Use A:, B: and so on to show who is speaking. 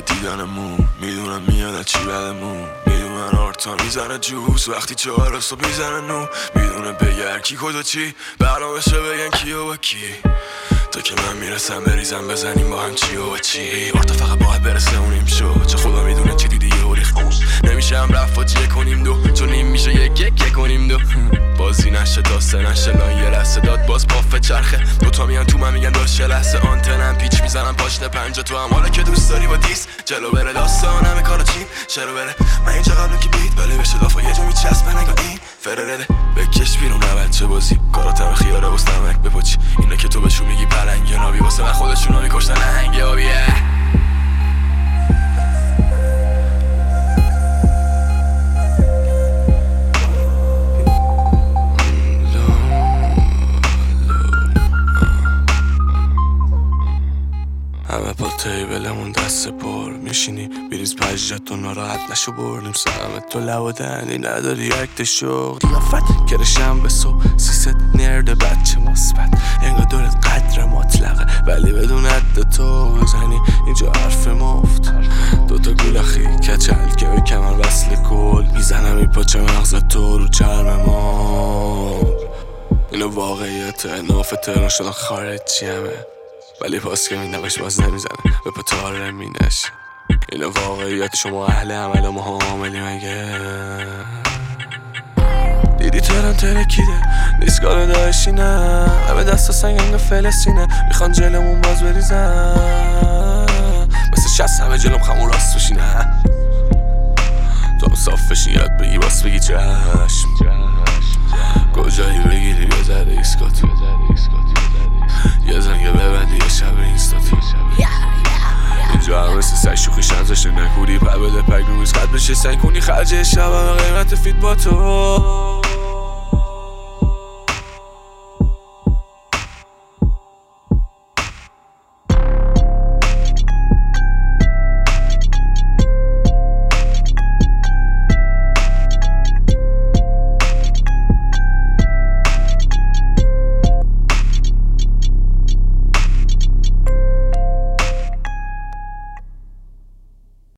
A: دیدنمون، میدونم میاد از چی بدمون، میدونن آرتا میزنه جوز وقتی 4 صبح میزنه نو، میدونه بگر کی کجا چی برنامه‌شه بگن کی و کی، تا که من میرسم بریزم بزنیم با هم چی و چی. آرتا فقط باید برسه اونیم شد، چه خدا میدونه چی دیدی و ریخ نمیشه هم رفت چیه کنیم دو، چون این میشه یک کنیم دو. بازی نشه تا 3 نشه لان یه لحظه داد باز پافه چرخه، دوتا میان تو من میگن داشت چه لحظه آنتنم پیچ میزنم پاشنه 5 تو هم حالا که دوست داری با دیس جلو بره داستان همه کارا چیم چرا بره من اینجا قبلم که بیت ولی بشه دافا یه جو میچسبه نگاه این فررده بکش بیرون نبد چه بازی کاراتم خیاره واسه نمک بپاچی اینه که تو بهشون میگی پلنگ یا نابی واسه من خودشون رو میکشتن هنگ آبیه. همه با تیبلمون دست پر میشینی بیریز پجت و ناراحت نشو بردیم سلامت تو لب و دهنی نداری اکت شغل قیافت کرشم به صبح 300 نرد بچه مثبت انگار دورت قدر مطلقه ولی بدون عد تو بزنی اینجا حرف مفت دوتا گولخی کچل که به کمر وصل کل میزنم این پاچه مغز تو رو چرم ما اینو واقعیت ناف تهران شدن خارجی همه ولی پاس که میدمش باز نمیزنه به پتاره مینش اینو واقعیت شما اهل عمل و ما عاملی مگه دیدی تهران ترکیده نیستگاه داشتی نه همه دستا سنگنگ فلسطینه میخوان جلمون باز بریزن مثل 60 همه جلوم خمون راست بشی نه تو هم صاف بشی یاد بگی باس بگی چشم کجایی بگیری یه ذره ایسکات یه زنگه ببندی یه شب اینستاتی اینجا هم مثل سگ شوخی شمزش نکوری پر بده پک رویز قد بشه سنگ کنی خرج شب همه قیمت فیت با تو